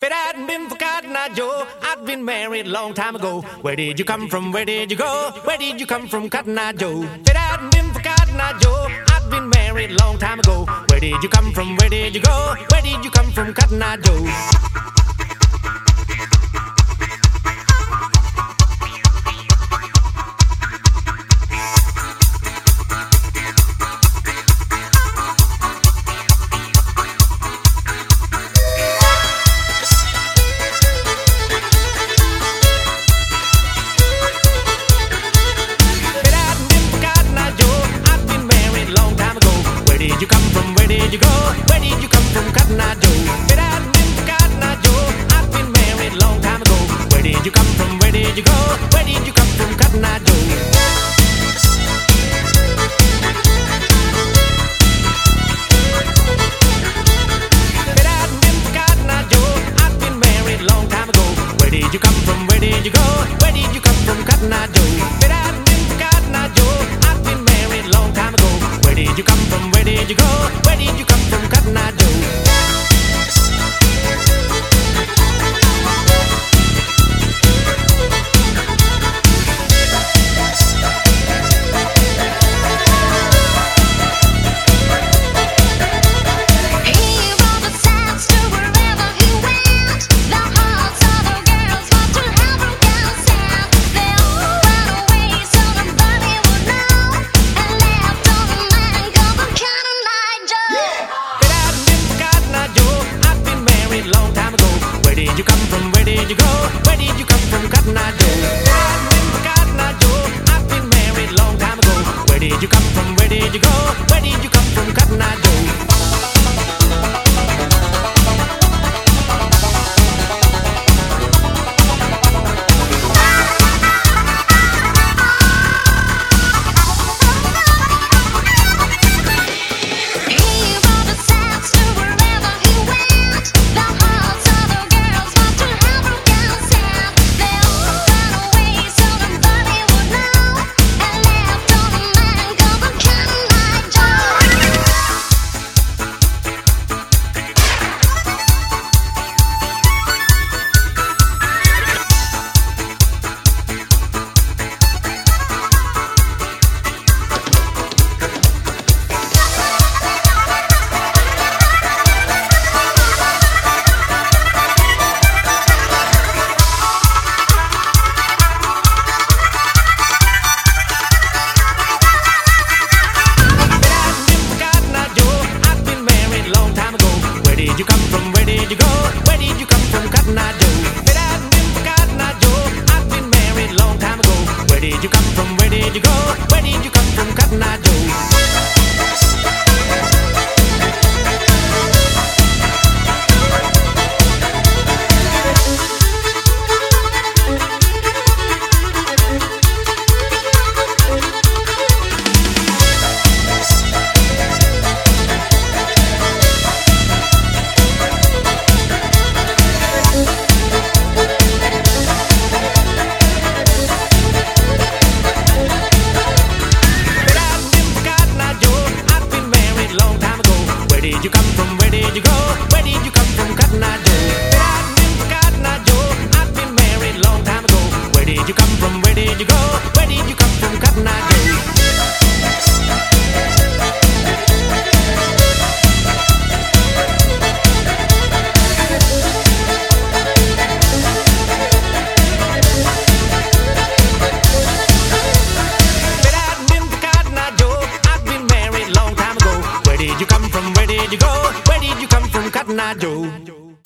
it hadn't been for Cotton Eye Joe, I'd been married a long time ago. Where did you come from? Where did you go? Where did you come from, Cotton Eye Joe? If it hadn't been for Cotton Eye Joe, I'd been married a long time ago. Where did you come from? Where did you go? Where did you come from, Cotton Eye Joe? Where did you come from? Where did you go? Where did you come from, Cotton Eye Joe? If it hadn't been for Cotton Eye Joe, I'd been married a long time ago. Where did you come from? Where did you go? Where did you come from, Cotton Eye Joe? If it hadn't been for Cotton Eye Joe, I'd been married a long time ago. Where did you come from? Where did you go? Where did you come from, Cotton Eye Joe? If it hadn't been for Cotton Eye Joe, I'd been married a long time ago. Where did you come from? Where did you go? Where did you come from, Cotton Eye Joe? Long time ago. Where did you come from? Where did you go? Where did you come from, Cotton Eye Joe? I've been for Cotton Eye Joe. I've been married a long time ago. Where did you come from? Where did you go? Where did you come from, Cotton Eye Joe? Where did you come from? Where did you go? Where did you come from, Cotton Eye Joe? If it hadn't been for Cotton Eye Joe, I'd been married a long time ago. Where did you come from? Where did you go? Where did you come from, Cotton Eye Joe? Where did you come from? Where did you go? Where did you come from, Cotton Eye Joe? If it hadn't been for Cotton Eye Joe, I'd been married a long time ago. Where did you come from? Where did you go? Where did you come from, Cotton Eye Joe? Where did you come from? Where did you go? Where did you come from, Cotton Eye Joe?